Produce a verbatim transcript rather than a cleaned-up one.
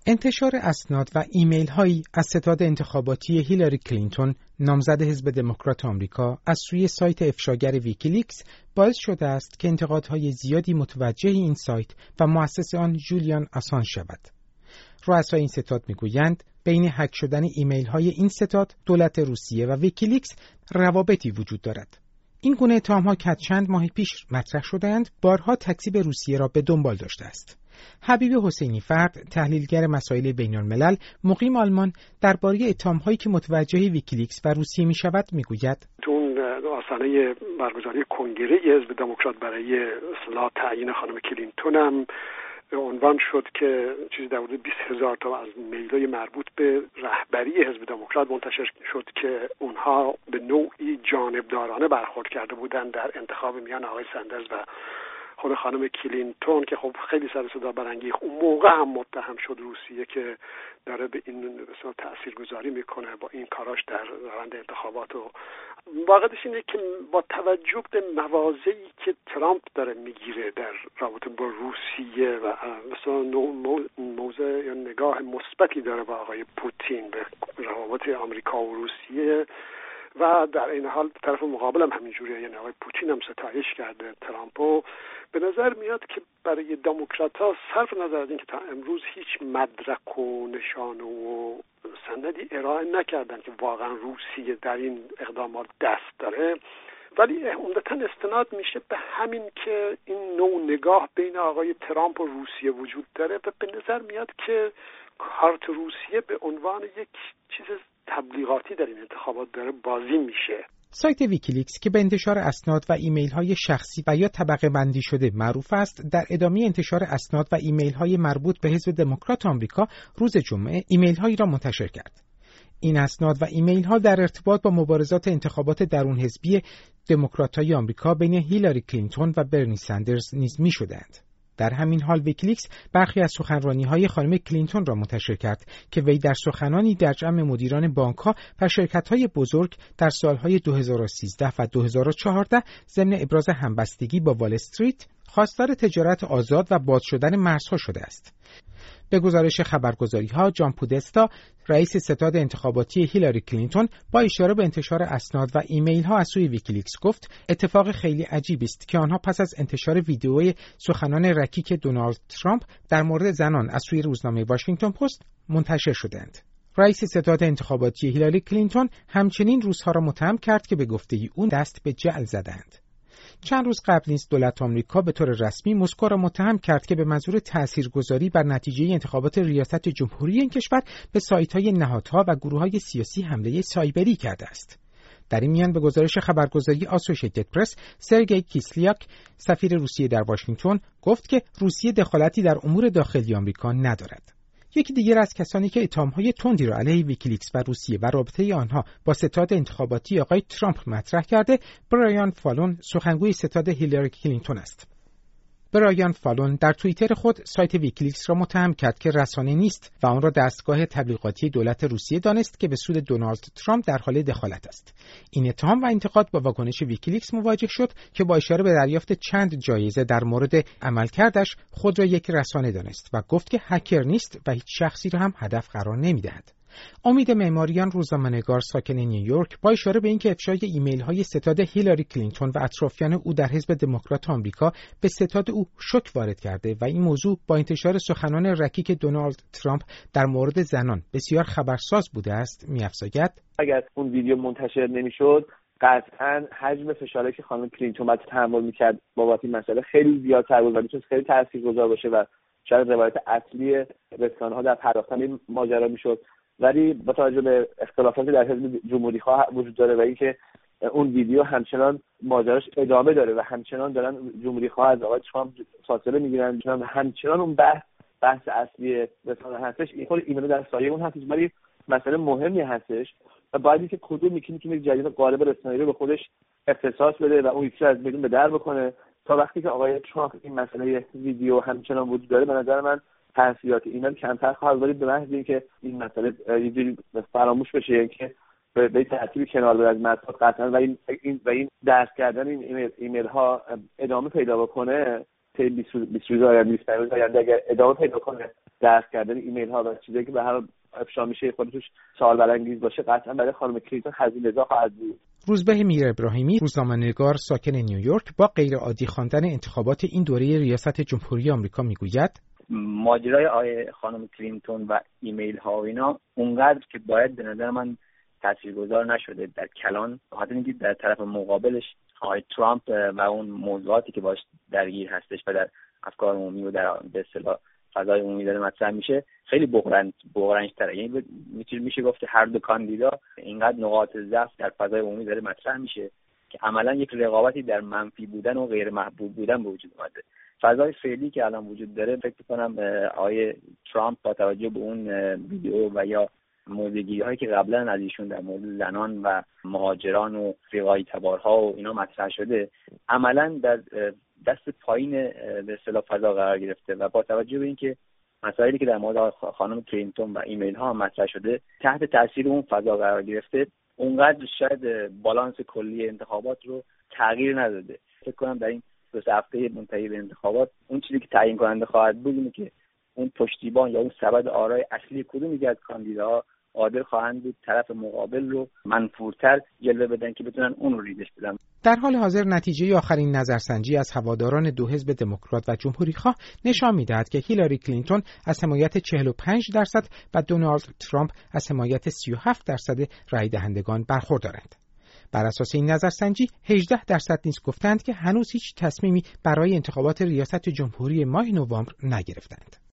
انتشار اسناد و ایمیل هایی از ستاد انتخاباتی هیلاری کلینتون نامزد حزب دموکرات آمریکا از سوی سایت افشاگر ویکیلیکس باعث شده است که انتقادهای زیادی متوجه این سایت و مؤسس آن جولیان آسانژ شود. رؤسای این ستاد میگویند بین هک شدن ایمیل های این ستاد، دولت روسیه و ویکیلیکس روابطی وجود دارد. این گونه اتهام‌ها که چند ماه پیش مطرح شدند، بارها تکذیب روسیه را به دنبال داشته است. حبیب حسینی فرد، تحلیلگر مسائل بین‌الملل، مقیم آلمان، درباره اتهام‌هایی که متوجه ویکیلیکس و روسیه می‌شود می‌گوید: اون آستانه برگزاری کنگره حزب دموکرات برای اصلاح تعیین خانم کلینتون هم عنوان شد که چیزی در حدود بیست هزار تا از میل‌های مربوط به رهبری حزب دموکرات منتشر شد که اونها به نوعی جانبدارانه برخورد کرده بودند در انتخاب میان آقای سندرز و خود خانم کلینتون که خب خیلی سر صدا برانگیخت. اون موقع هم متهم شد روسیه که داره به این مثلا تاثیرگذاری میکنه با این کاراش در روند انتخابات. و واقعیتش اینه که با توجه به مواضعی که ترامپ داره میگیره در رابطه با روسیه و مثلا موضع یا نگاه مثبتی داره با آقای پوتین به روابط آمریکا و روسیه و در این حال طرف مقابل هم همینجوریه، یعنی آقای پوتین هم ستایش کرده ترامپو. به نظر میاد که برای دموکرات‌ها صرف نظر از اینکه تا امروز هیچ مدرک و نشانه و سندی ارائه نکردن که واقعا روسیه در این اقدامات دست داره، ولی عمدتاً استناد میشه به همین که این نوع نگاه بین آقای ترامپ و روسیه وجود داره و به نظر میاد که کارت روسیه به عنوان یک چیز تبلیغاتی در این انتخابات داره بازی میشه. سایت ویکیلیکس که به انتشار اسناد و ایمیل های شخصی و یا طبقه بندی شده معروف است، در ادامه انتشار اسناد و ایمیل های مربوط به حزب دموکرات آمریکا روز جمعه ایمیل هایی را منتشر کرد. این اسناد و ایمیل ها در ارتباط با مبارزات انتخابات درون حزبی دموکرات‌های آمریکا بین هیلاری کلینتون و برنی سندرز نیز می شدند. در همین حال ویکیلیکس برخی از سخنرانی‌های خانم کلینتون را منتشر کرد که وی در سخنانی در جمع مدیران بانک‌ها و شرکت‌های بزرگ در سالهای دو هزار و سیزده و دو هزار و چهارده ضمن ابراز همبستگی با وال استریت خواستار تجارت آزاد و باز شدن مرزها شده است. به گزارش خبرگزاری‌ها، جان پودستا، رئیس ستاد انتخاباتی هیلاری کلینتون، با اشاره به انتشار اسناد و ایمیل‌ها از سوی ویکیلیکس گفت اتفاق خیلی عجیبی است که آنها پس از انتشار ویدئوی سخنان رکیک دونالد ترامپ در مورد زنان از سوی روزنامه واشنگتن پست منتشر شدند. رئیس ستاد انتخاباتی هیلاری کلینتون همچنین روس‌ها را متهم کرد که به گفته اون دست به جعل زدند. چند روز قبل نیز دولت آمریکا به طور رسمی مسکو را متهم کرد که به منظور تاثیرگذاری بر نتیجه انتخابات ریاست جمهوری این کشور به سایت‌های نهادها و گروه‌های سیاسی حمله سایبری کرده است. در این میان به گزارش خبرگزاری آسوشیتد پرس، سرگئی کیسلیاک، سفیر روسیه در واشنگتن، گفت که روسیه دخالتی در امور داخلی آمریکا ندارد. یکی دیگر از کسانی که اتهام‌های تندی را علیه ویکیلیکس و روسیه و رابطه آنها با ستاد انتخاباتی آقای ترامپ مطرح کرده، برایان فالون، سخنگوی ستاد هیلاری کلینتون است. برایان فالون در توییتر خود سایت ویکیلیکس را متهم کرد که رسانه نیست و آن را دستگاه تبلیغاتی دولت روسیه دانست که به سود دونالد ترامپ در حال دخالت است. این اتهام و انتقاد با واکنش ویکیلیکس مواجه شد که با اشاره به دریافت چند جایزه در مورد عملکردش خود را یک رسانه دانست و گفت که هکر نیست و هیچ شخصی را هم هدف قرار نمی‌دهد. امید معماریان، روزنامه‌نگار ساکن نیویورک، با اشاره به اینکه افشای ایمیل‌های ستاد هیلاری کلینتون و اطرافیان او در حزب دموکرات آمریکا به ستاد او شوک وارد کرده و این موضوع با انتشار سخنان رکیک دونالد ترامپ در مورد زنان بسیار خبرساز بوده است، می‌افزاید اگر اون ویدیو منتشر نمی‌شد قطعاً حجم فشاری که خانم کلینتون باید تحمل می‌کرد بابت این مسئله خیلی زیادتر بود و می‌تونست خیلی تاثیرگذار باشه و شاید روایت اصلی رسانه‌ها در پرداختن این ماجرا می‌شد. ولی با توجه به اختلافاتی در حزب جمهوری‌خواه وجود داره و اینکه اون ویدیو همچنان ماجراش ادامه داره و همچنان دارن جمهوری‌خواه از آقای ترامپ فاصله میگیرن، چون همچنان اون بحث بحث اصلی رسانه هستش، این خود ایمیل در سایه اون هستش، ولی مسئله مهمی هستش و باید اینکه کدوم یکی میتونه یک جریان غالب رسانه‌ای رو به خودش اختصاص بده و اون یکی از میدون به در بکنه. تا وقتی که آقای ترامپ این مسئله ویدیو همچنان وجود داره به نظر من تاثیرات ایمیل کمتر خواهد بود، به محض اینکه این مسئله یه جوری فراموش بشه، یعنی که به به ترتیبی کنار بره از مطلب قطعا و این این و این درس کردن این ایمیل ایمیل ها ادامه پیدا بکنه تا بیست روز آینده بیست روز آینده اگر ادامه پیدا کنه درک کردن ایمیل ها و چیزایی که به هر افشا میشه خودش سوال برانگیز باشه قطعا برای خانم کلینتون هزینه‌زا خواهد بود. روزبه میر ابراهیمی، روزنامه‌نگار ساکن نیویورک، با غیرعادی خواندن انتخابات این دوره ریاست جمهوری آمریکا میگوید ماجرای آیه خانم کلینتون و ایمیل ها و اینا اونقدر که باید به نظر من تاثیرگذار نشده در کلان، خاطر اینکه در طرف مقابلش آقای ترامپ و اون موضوعاتی که باش درگیر هستش و در افکار عمومی و در به اصطلاح فضای عمومی داره مطرح میشه خیلی بغرنج بغرنج‌تره. یعنی میشه میشه گفت هر دو کاندیدا اینقدر نقاط ضعف در فضای عمومی داره مطرح میشه که عملا یک رقابتی در منفی بودن و غیر محبوب بودن به وجود اومده. فضای فعلی که الان وجود داره فکر می‌کنم آقای ترامپ با توجه به اون ویدیو و یا موضوعگیری‌هایی که قبلا از ایشون در مورد زنان و مهاجران و افریقایی تبارها و اینا مطرح شده عملا در دست پایین به اصطلاح فضا قرار گرفته و با توجه به اینکه مسائلی که در مورد خانم کلینتون و ایمیل ها مطرح شده تحت تاثیر اون فضا قرار گرفته اونقدر شاید بالانس کلی انتخابات رو تغییر نداده. فکر کنم در این دو سه هفته منتهی به انتخابات اون چیزی که تعیین کننده خواهد بود اینه که اون پشتیبان یا اون سبد آرای اصلی کدومی از کاندیداها قادر خواهند بود طرف مقابل رو منفورتر جلوه بدن که بتونن اون رو ریزش بدن. در حال حاضر نتیجه آخرین نظرسنجی از هواداران دو حزب دموکرات و جمهوری‌خواه نشان می‌دهد که هیلاری کلینتون از حمایت چهل و پنج درصد و دونالد ترامپ از حمایت سی و هفت درصد رای دهندگان برخوردارند. بر اساس این نظرسنجی هجده درصد نیز گفتند که هنوز هیچ تصمیمی برای انتخابات ریاست جمهوری ماه نوامبر نگرفتند.